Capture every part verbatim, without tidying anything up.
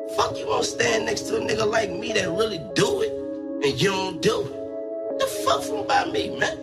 Fuck you won't stand next to a nigga like me that really do it, and you don't do it. The fuck from by me, man?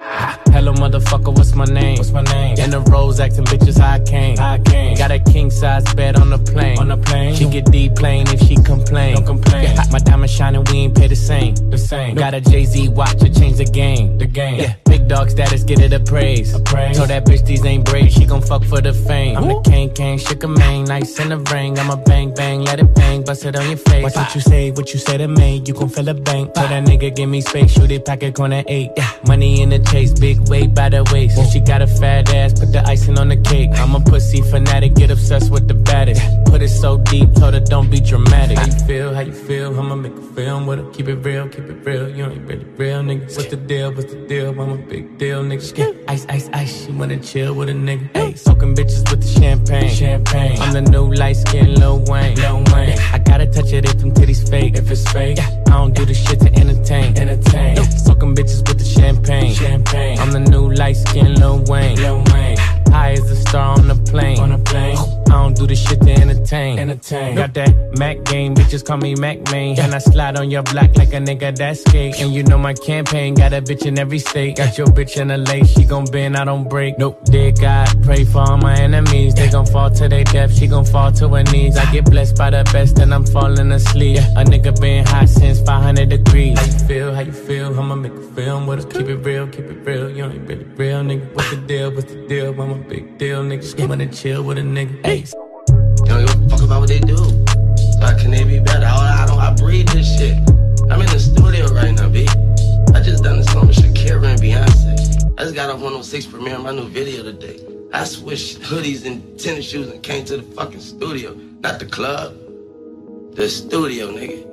Hello motherfucker, what's my name? What's my name? In the roads acting bitches how I came. How I came. Got a king size bed on the plane. On the plane. She get deep plain if she complain. Don't complain. Yeah, my diamond shining, we ain't pay the same. The same. Got a Jay-Z watch to change the game. The game. Yeah. Big dog status, get it a praise. praise. Told that bitch these ain't braids, she gon' fuck for the fame. I'm the king, king, shook a mane, nice in the ring. I'm a bang, bang, let it bang, bust it on your face. Watch what you say, what you say to me, you gon' fill a bank. Tell that nigga give me space, shoot it, packet corner eight. Yeah. Money in the chase, big weight by the waist. If she got a fat ass, put the icing on the cake. I'm a pussy fanatic, get obsessed with the baddest. Put it so deep, told her don't be dramatic. How you feel, how you feel, I'ma make a film with her. Keep it real, keep it real, you ain't really real, nigga. What's the deal, what's the deal, I'm a big deal, nigga. Ice, ice, ice, she wanna chill with a nigga. Hey, soaking bitches with the champagne. Champagne. I'm the new light skin Lil Wayne. Lil Wayne. I gotta touch it if them titties fake. If it's fake, yeah. I don't do this shit to entertain. Entertain. No. Soaking bitches with the champagne. Champagne. I'm the new light skin Lil Wayne. Lil Wayne. High as a star on the plane. On the plane. I don't do this shit to entertain. Entertain. Got that Mac game, bitches call me Mac main. And I slide on your block like a nigga that skate. And you know my campaign got a bitch in every state. Got your bitch in a lake, she gon' bend, I don't break. Nope, dear God, pray for all my enemies. They gon' fall to their death, she gon' fall to her knees. I get blessed by the best and I'm falling asleep. A nigga been hot since five hundred degrees. How you feel, how you feel, I'ma make a film with us. Keep it real, keep it real, you ain't really real, nigga. What's the deal, what's the deal, I'm a big deal, nigga. Just wanna chill with a nigga, hey. You don't give a fuck about what they do. So how can they be better? I, I don't, I breathe this shit. I'm in the studio right now, B. I just done this song with Shakira and Beyonce. I just got off one oh six premiere my new video today. I switched hoodies and tennis shoes and came to the fucking studio. Not the club, the studio, nigga.